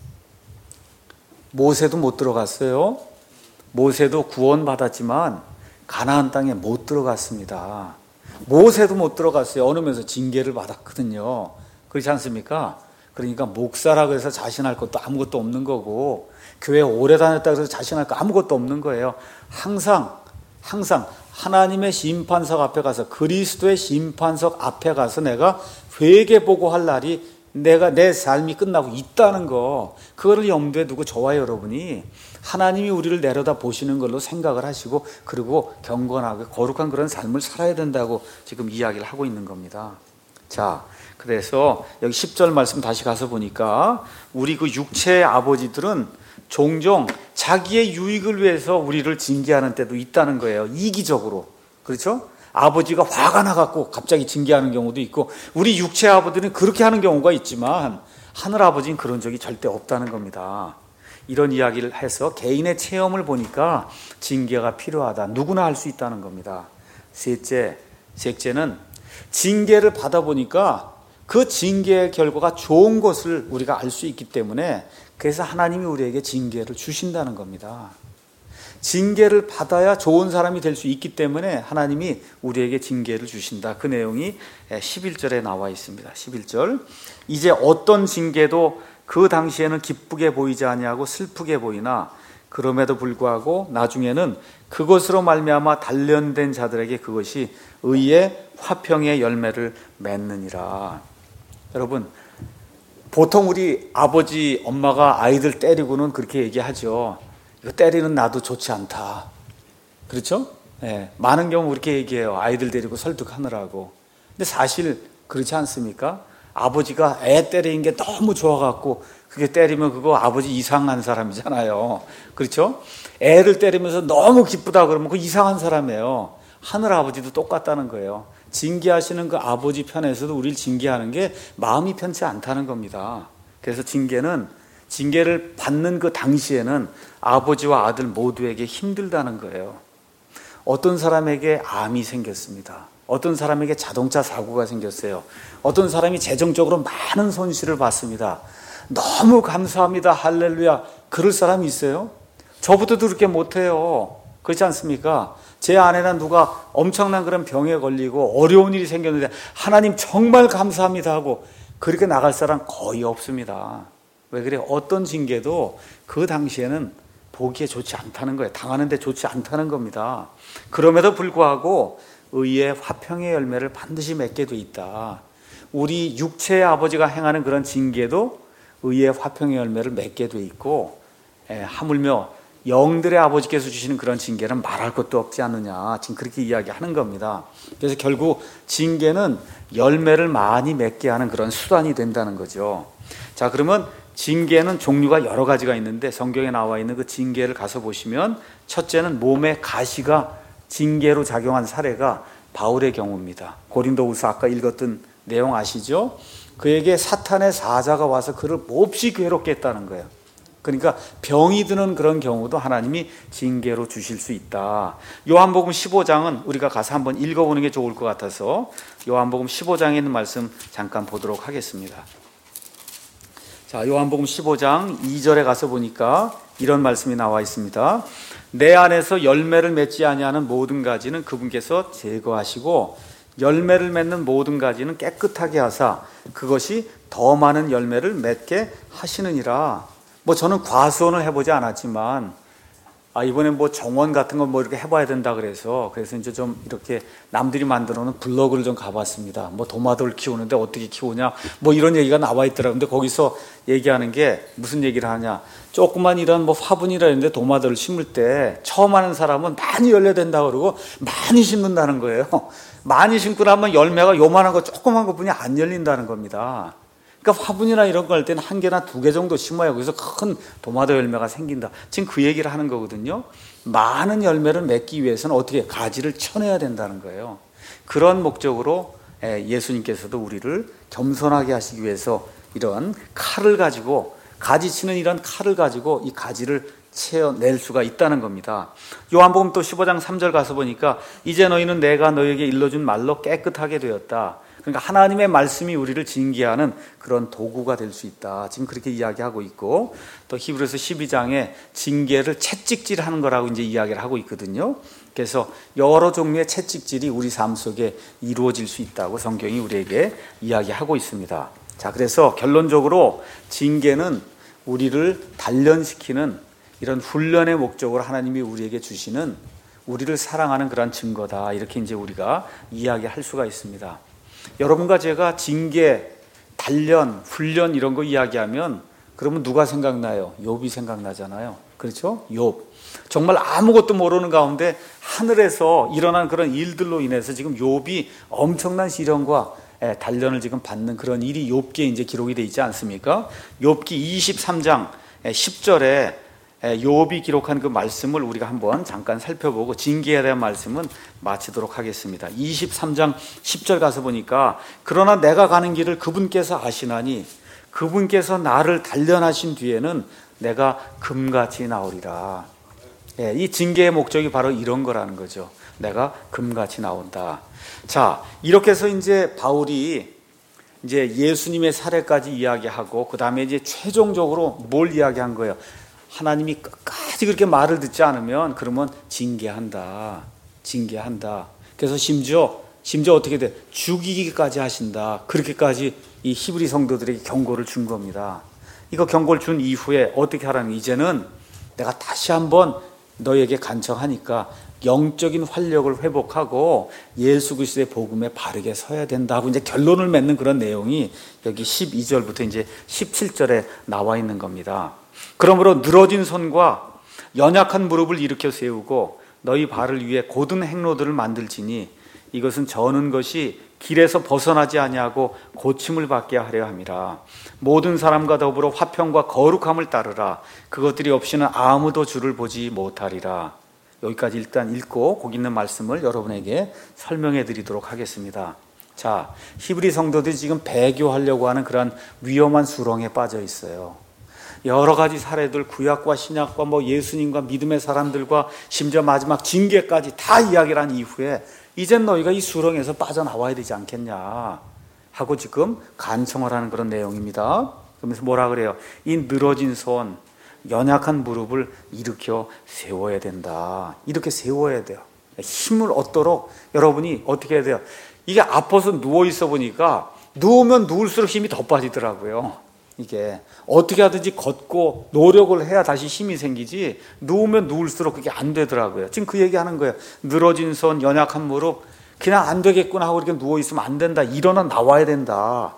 모세도 못 들어갔어요. 모세도 구원받았지만 가나안 땅에 못 들어갔습니다. 모세도 못 들어갔어요. 어느 면에서 징계를 받았거든요. 그렇지 않습니까? 그러니까 목사라고 해서 자신할 것도 아무것도 없는 거고 교회 오래 다녔다고 해서 자신할 거 아무것도 없는 거예요. 항상 항상 하나님의 심판석 앞에 가서 그리스도의 심판석 앞에 가서 내가 회개 보고할 날이 내가 내 삶이 끝나고 있다는 거, 그거를 염두에 두고 저와 여러분이 하나님이 우리를 내려다 보시는 걸로 생각을 하시고 그리고 경건하게 거룩한 그런 삶을 살아야 된다고 지금 이야기를 하고 있는 겁니다. 자, 그래서 여기 십 절 말씀 다시 가서 보니까 우리 그 육체의 아버지들은 종종 자기의 유익을 위해서 우리를 징계하는 때도 있다는 거예요. 이기적으로. 그렇죠? 아버지가 화가 나갖고 갑자기 징계하는 경우도 있고 우리 육체의 아버지는 그렇게 하는 경우가 있지만 하늘 아버지는 그런 적이 절대 없다는 겁니다. 이런 이야기를 해서 개인의 체험을 보니까 징계가 필요하다. 누구나 할 수 있다는 겁니다. 셋째, 셋째는 징계를 받아보니까 그 징계의 결과가 좋은 것을 우리가 알 수 있기 때문에 그래서 하나님이 우리에게 징계를 주신다는 겁니다. 징계를 받아야 좋은 사람이 될 수 있기 때문에 하나님이 우리에게 징계를 주신다. 그 내용이 십일 절에 나와 있습니다. 십일 절. 이제 어떤 징계도 그 당시에는 기쁘게 보이지 아니하고 슬프게 보이나 그럼에도 불구하고 나중에는 그것으로 말미암아 단련된 자들에게 그것이 의의 화평의 열매를 맺느니라. 여러분, 보통 우리 아버지, 엄마가 아이들 때리고는 그렇게 얘기하죠. 이거 때리는 나도 좋지 않다. 그렇죠? 네, 많은 경우 그렇게 얘기해요. 아이들 데리고 설득하느라고. 근데 사실 그렇지 않습니까? 아버지가 애 때리는 게 너무 좋아갖고 그게 때리면 그거 아버지 이상한 사람이잖아요. 그렇죠? 애를 때리면서 너무 기쁘다 그러면 그 이상한 사람이에요. 하늘 아버지도 똑같다는 거예요. 징계하시는 그 아버지 편에서도 우리를 징계하는 게 마음이 편치 않다는 겁니다. 그래서 징계는 징계를 받는 그 당시에는 아버지와 아들 모두에게 힘들다는 거예요. 어떤 사람에게 암이 생겼습니다. 어떤 사람에게 자동차 사고가 생겼어요. 어떤 사람이 재정적으로 많은 손실을 받습니다. 너무 감사합니다. 할렐루야. 그럴 사람이 있어요? 저부터도 그렇게 못해요. 그렇지 않습니까? 제 아내는 누가 엄청난 그런 병에 걸리고 어려운 일이 생겼는데 하나님 정말 감사합니다 하고 그렇게 나갈 사람 거의 없습니다. 왜 그래요? 어떤 징계도 그 당시에는 보기에 좋지 않다는 거예요. 당하는데 좋지 않다는 겁니다. 그럼에도 불구하고 의의 화평의 열매를 반드시 맺게 돼 있다. 우리 육체의 아버지가 행하는 그런 징계도 의의 화평의 열매를 맺게 돼 있고, 예, 하물며 영들의 아버지께서 주시는 그런 징계는 말할 것도 없지 않느냐, 지금 그렇게 이야기하는 겁니다. 그래서 결국 징계는 열매를 많이 맺게 하는 그런 수단이 된다는 거죠. 자, 그러면 징계는 종류가 여러 가지가 있는데 성경에 나와 있는 그 징계를 가서 보시면 첫째는 몸에 가시가 징계로 작용한 사례가 바울의 경우입니다. 고린도후서 아까 읽었던 내용 아시죠? 그에게 사탄의 사자가 와서 그를 몹시 괴롭게 했다는 거예요. 그러니까 병이 드는 그런 경우도 하나님이 징계로 주실 수 있다. 요한복음 십오 장은 우리가 가서 한번 읽어보는 게 좋을 것 같아서 요한복음 십오 장에 있는 말씀 잠깐 보도록 하겠습니다. 자, 요한복음 십오 장 이 절에 가서 보니까 이런 말씀이 나와 있습니다. 내 안에서 열매를 맺지 아니하는 모든 가지는 그분께서 제거하시고 열매를 맺는 모든 가지는 깨끗하게 하사 그것이 더 많은 열매를 맺게 하시느니라. 뭐 저는 과수원을 해보지 않았지만 아 이번에 뭐 정원 같은 거 뭐 이렇게 해봐야 된다 그래서 그래서 이제 좀 이렇게 남들이 만들어놓은 블로그를 좀 가봤습니다. 뭐 도마도를 키우는데 어떻게 키우냐 뭐 이런 얘기가 나와 있더라고요. 근데 거기서 얘기하는 게 무슨 얘기를 하냐, 조그만 이런 뭐 화분이라 했는데 도마도를 심을 때 처음 하는 사람은 많이 열려된다 그러고 많이 심는다는 거예요. 많이 심고 나면 열매가 요만한 거 조그만 것뿐이 안 열린다는 겁니다. 그러니까 화분이나 이런 거 할 때는 한 개나 두 개 정도 심어야 그래서 큰 도마도 열매가 생긴다. 지금 그 얘기를 하는 거거든요. 많은 열매를 맺기 위해서는 어떻게 가지를 쳐내야 된다는 거예요. 그런 목적으로 예수님께서도 우리를 겸손하게 하시기 위해서 이런 칼을 가지고 가지 치는 이런 칼을 가지고 이 가지를 채워낼 수가 있다는 겁니다. 요한복음 또 십오 장 삼 절 가서 보니까 이제 너희는 내가 너희에게 일러준 말로 깨끗하게 되었다. 그러니까 하나님의 말씀이 우리를 징계하는 그런 도구가 될 수 있다. 지금 그렇게 이야기하고 있고 또 히브리서 십이 장에 징계를 채찍질하는 거라고 이제 이야기를 하고 있거든요. 그래서 여러 종류의 채찍질이 우리 삶 속에 이루어질 수 있다고 성경이 우리에게 이야기하고 있습니다. 자, 그래서 결론적으로 징계는 우리를 단련시키는 이런 훈련의 목적으로 하나님이 우리에게 주시는 우리를 사랑하는 그런 증거다. 이렇게 이제 우리가 이야기할 수가 있습니다. 여러분과 제가 징계, 단련, 훈련 이런 거 이야기하면 그러면 누가 생각나요? 욥이 생각나잖아요. 그렇죠? 욥. 정말 아무것도 모르는 가운데 하늘에서 일어난 그런 일들로 인해서 지금 욥이 엄청난 시련과 단련을 지금 받는 그런 일이 욥기에 이제 기록이 되어 있지 않습니까? 욥기 이십삼 장 십 절에 욥이 기록한 그 말씀을 우리가 한번 잠깐 살펴보고 징계에 대한 말씀은 마치도록 하겠습니다. 이십삼 장 십 절 가서 보니까 그러나 내가 가는 길을 그분께서 아시나니 그분께서 나를 단련하신 뒤에는 내가 금같이 나오리라. 예, 이 징계의 목적이 바로 이런 거라는 거죠. 내가 금같이 나온다. 자, 이렇게 해서 이제 바울이 이제 예수님의 사례까지 이야기하고 그 다음에 이제 최종적으로 뭘 이야기한 거예요? 하나님이 끝까지 그렇게 말을 듣지 않으면 그러면 징계한다. 징계한다. 그래서 심지어 심지어 어떻게 돼? 죽이기까지 하신다. 그렇게까지 이 히브리 성도들에게 경고를 준 겁니다. 이거 경고를 준 이후에 어떻게 하라는 거예요? 이제는 내가 다시 한번 너에게 간청하니까 영적인 활력을 회복하고 예수 그리스도의 복음에 바르게 서야 된다고 이제 결론을 맺는 그런 내용이 여기 십이 절부터 이제 십칠 절에 나와 있는 겁니다. 그러므로 늘어진 손과 연약한 무릎을 일으켜 세우고 너희 발을 위해 곧은 행로들을 만들지니 이것은 저는 것이 길에서 벗어나지 아니하고 고침을 받게 하려 함이라. 모든 사람과 더불어 화평과 거룩함을 따르라. 그것들이 없이는 아무도 주를 보지 못하리라. 여기까지 일단 읽고 거기 있는 말씀을 여러분에게 설명해 드리도록 하겠습니다. 자, 히브리 성도들이 지금 배교하려고 하는 그런 위험한 수렁에 빠져 있어요. 여러 가지 사례들, 구약과 신약과 뭐 예수님과 믿음의 사람들과 심지어 마지막 징계까지 다 이야기를 한 이후에 이젠 너희가 이 수렁에서 빠져나와야 되지 않겠냐 하고 지금 간청을 하는 그런 내용입니다. 그러면서 뭐라 그래요? 이 늘어진 손, 연약한 무릎을 일으켜 세워야 된다. 이렇게 세워야 돼요. 힘을 얻도록 여러분이 어떻게 해야 돼요? 이게 아파서 누워있어 보니까 누우면 누울수록 힘이 더 빠지더라고요. 이게 어떻게 하든지 걷고 노력을 해야 다시 힘이 생기지 누우면 누울수록 그게 안 되더라고요. 지금 그 얘기하는 거예요. 늘어진 손, 연약한 무릎, 그냥 안 되겠구나 하고 이렇게 누워있으면 안 된다. 일어나 나와야 된다.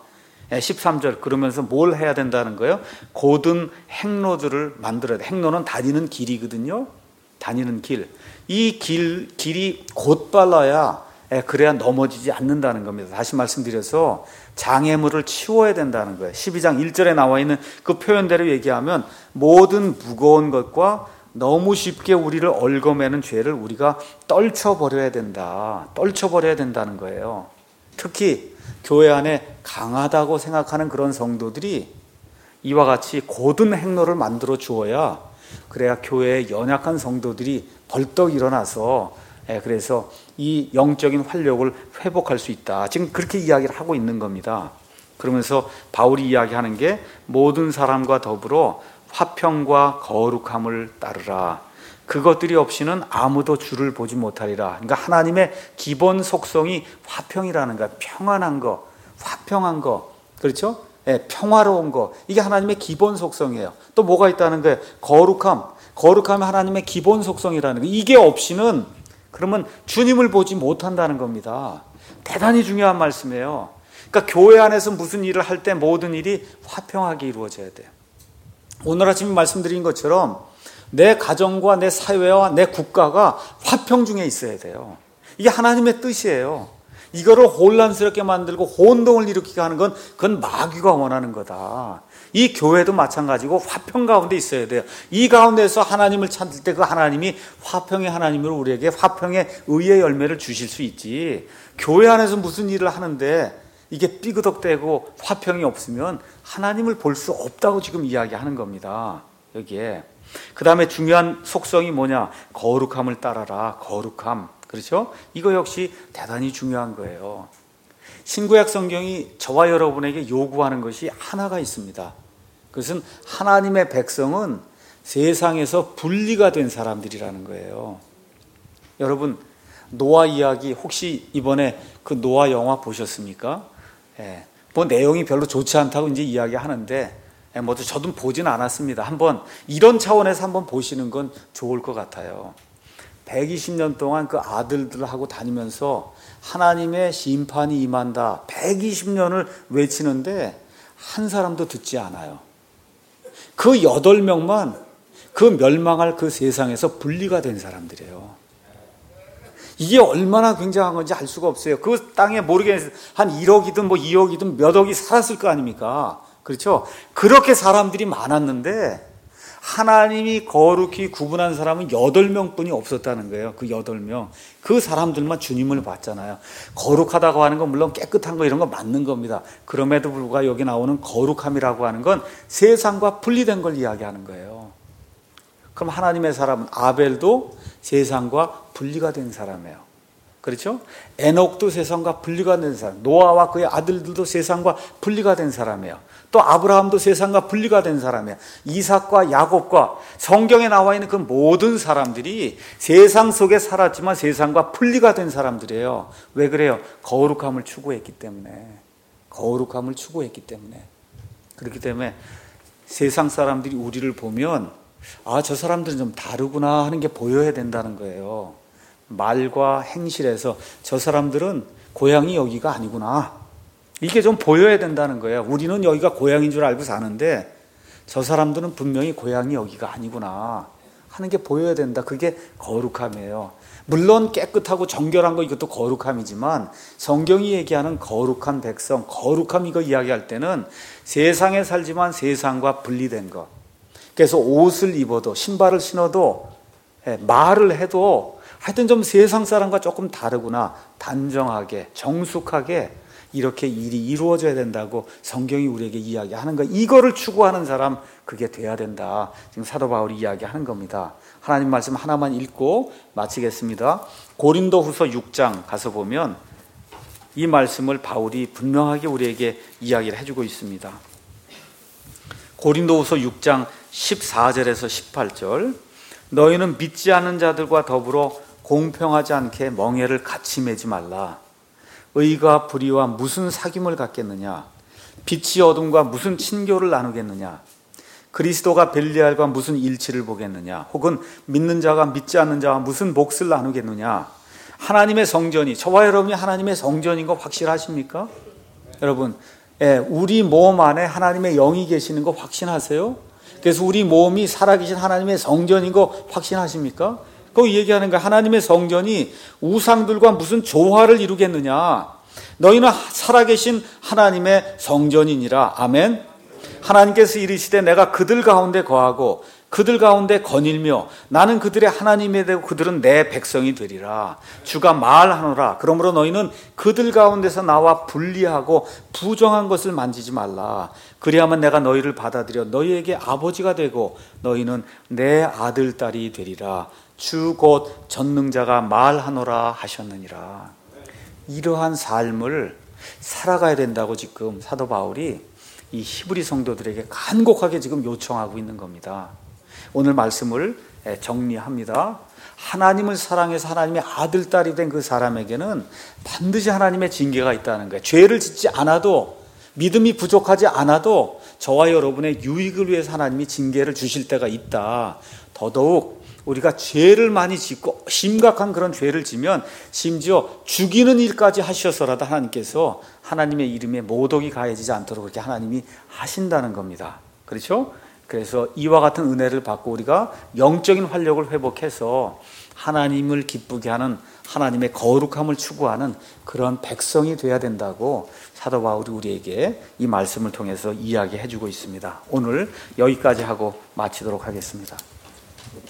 십삼 절 그러면서 뭘 해야 된다는 거예요? 곧은 행로들을 만들어야 돼. 행로는 다니는 길이거든요. 다니는 길. 이 길, 길이 곧빨라야 그래야 넘어지지 않는다는 겁니다. 다시 말씀드려서 장애물을 치워야 된다는 거예요. 십이 장 일 절에 나와 있는 그 표현대로 얘기하면 모든 무거운 것과 너무 쉽게 우리를 얽어매는 죄를 우리가 떨쳐버려야 된다. 떨쳐버려야 된다는 거예요. 특히 교회 안에 강하다고 생각하는 그런 성도들이 이와 같이 곧은 행로를 만들어 주어야 그래야 교회의 연약한 성도들이 벌떡 일어나서 그래서 이 영적인 활력을 회복할 수 있다. 지금 그렇게 이야기를 하고 있는 겁니다. 그러면서 바울이 이야기하는 게 모든 사람과 더불어 화평과 거룩함을 따르라. 그것들이 없이는 아무도 주를 보지 못하리라. 그러니까 하나님의 기본 속성이 화평이라는 거야. 평안한 거, 화평한 거, 그렇죠? 예, 평화로운 거. 이게 하나님의 기본 속성이에요. 또 뭐가 있다는 거예요? 거룩함. 거룩함이 하나님의 기본 속성이라는 거. 이게 없이는 그러면 주님을 보지 못한다는 겁니다. 대단히 중요한 말씀이에요. 그러니까 교회 안에서 무슨 일을 할 때 모든 일이 화평하게 이루어져야 돼요. 오늘 아침에 말씀드린 것처럼 내 가정과 내 사회와 내 국가가 화평 중에 있어야 돼요. 이게 하나님의 뜻이에요. 이거를 혼란스럽게 만들고 혼동을 일으키게 하는 건 그건 마귀가 원하는 거다. 이 교회도 마찬가지고 화평 가운데 있어야 돼요. 이 가운데서 하나님을 찾을 때 그 하나님이 화평의 하나님으로 우리에게 화평의 의의 열매를 주실 수 있지. 교회 안에서 무슨 일을 하는데 이게 삐그덕대고 화평이 없으면 하나님을 볼 수 없다고 지금 이야기하는 겁니다. 여기에. 그 다음에 중요한 속성이 뭐냐? 거룩함을 따라라. 거룩함. 그렇죠? 이거 역시 대단히 중요한 거예요. 신구약 성경이 저와 여러분에게 요구하는 것이 하나가 있습니다. 그것은 하나님의 백성은 세상에서 분리가 된 사람들이라는 거예요. 여러분, 노아 이야기 혹시 이번에 그 노아 영화 보셨습니까? 예, 뭐 내용이 별로 좋지 않다고 이제 이야기하는데 예, 뭐 저도 보진 않았습니다. 한번 이런 차원에서 한번 보시는 건 좋을 것 같아요. 백이십 년 동안 그 아들들하고 다니면서 하나님의 심판이 임한다. 백이십 년을 외치는데 한 사람도 듣지 않아요. 그 여덟 명만 그 멸망할 그 세상에서 분리가 된 사람들이에요. 이게 얼마나 굉장한 건지 알 수가 없어요. 그 땅에 모르겠어요. 한 일억이든 뭐 이억이든 몇 억이 살았을 거 아닙니까? 그렇죠? 그렇게 사람들이 많았는데 하나님이 거룩히 구분한 사람은 여덟 명뿐이 없었다는 거예요. 그 여덟 명. 그 사람들만 주님을 봤잖아요. 거룩하다고 하는 건 물론 깨끗한 거 이런 거 맞는 겁니다. 그럼에도 불구하고 여기 나오는 거룩함이라고 하는 건 세상과 분리된 걸 이야기하는 거예요. 그럼 하나님의 사람은 아벨도 세상과 분리가 된 사람이에요. 그렇죠? 에녹도 세상과 분리가 된 사람, 노아와 그의 아들들도 세상과 분리가 된 사람이에요. 또 아브라함도 세상과 분리가 된 사람이에요. 이삭과 야곱과 성경에 나와 있는 그 모든 사람들이 세상 속에 살았지만 세상과 분리가 된 사람들이에요. 왜 그래요? 거룩함을 추구했기 때문에. 거룩함을 추구했기 때문에. 그렇기 때문에 세상 사람들이 우리를 보면 아, 저 사람들은 좀 다르구나 하는 게 보여야 된다는 거예요. 말과 행실에서 저 사람들은 고향이 여기가 아니구나. 이게 좀 보여야 된다는 거예요. 우리는 여기가 고향인 줄 알고 사는데 저 사람들은 분명히 고향이 여기가 아니구나 하는 게 보여야 된다. 그게 거룩함이에요. 물론 깨끗하고 정결한 거 이것도 거룩함이지만 성경이 얘기하는 거룩한 백성, 거룩함 이거 이야기할 때는 세상에 살지만 세상과 분리된 것. 그래서 옷을 입어도 신발을 신어도 말을 해도 하여튼 좀 세상 사람과 조금 다르구나. 단정하게 정숙하게 이렇게 일이 이루어져야 된다고 성경이 우리에게 이야기하는 거. 이거를 추구하는 사람 그게 돼야 된다. 지금 사도 바울이 이야기하는 겁니다. 하나님 말씀 하나만 읽고 마치겠습니다. 고린도후서 육 장 가서 보면 이 말씀을 바울이 분명하게 우리에게 이야기를 해주고 있습니다. 고린도후서 육 장 십사 절에서 십팔 절. 너희는 믿지 않는 자들과 더불어 공평하지 않게 멍에를 같이 매지 말라. 의가 불의와 무슨 사귐을 갖겠느냐? 빛이 어둠과 무슨 친교를 나누겠느냐? 그리스도가 벨리알과 무슨 일치를 보겠느냐? 혹은 믿는 자가 믿지 않는 자와 무슨 몫을 나누겠느냐? 하나님의 성전이, 저와 여러분이 하나님의 성전인 거 확실하십니까? 여러분, 예, 우리 몸 안에 하나님의 영이 계시는 거 확신하세요? 그래서 우리 몸이 살아계신 하나님의 성전인 거 확신하십니까? 그 얘기하는 거야. 하나님의 성전이 우상들과 무슨 조화를 이루겠느냐? 너희는 살아계신 하나님의 성전이니라. 아멘. 하나님께서 이르시되 내가 그들 가운데 거하고 그들 가운데 거닐며 나는 그들의 하나님이 되고 그들은 내 백성이 되리라. 주가 말하노라. 그러므로 너희는 그들 가운데서 나와 분리하고 부정한 것을 만지지 말라. 그리하면 내가 너희를 받아들여 너희에게 아버지가 되고 너희는 내 아들 딸이 되리라. 주 곧 전능자가 말하노라 하셨느니라. 이러한 삶을 살아가야 된다고 지금 사도 바울이 이 히브리 성도들에게 간곡하게 지금 요청하고 있는 겁니다. 오늘 말씀을 정리합니다. 하나님을 사랑해서 하나님의 아들, 딸이 된 그 사람에게는 반드시 하나님의 징계가 있다는 거예요. 죄를 짓지 않아도, 믿음이 부족하지 않아도 저와 여러분의 유익을 위해서 하나님이 징계를 주실 때가 있다. 더더욱 우리가 죄를 많이 짓고 심각한 그런 죄를 지면 심지어 죽이는 일까지 하셔서라도 하나님께서 하나님의 이름에 모독이 가해지지 않도록 그렇게 하나님이 하신다는 겁니다. 그렇죠? 그래서 이와 같은 은혜를 받고 우리가 영적인 활력을 회복해서 하나님을 기쁘게 하는 하나님의 거룩함을 추구하는 그런 백성이 되어야 된다고 사도 바울이 우리에게 이 말씀을 통해서 이야기해 주고 있습니다. 오늘 여기까지 하고 마치도록 하겠습니다.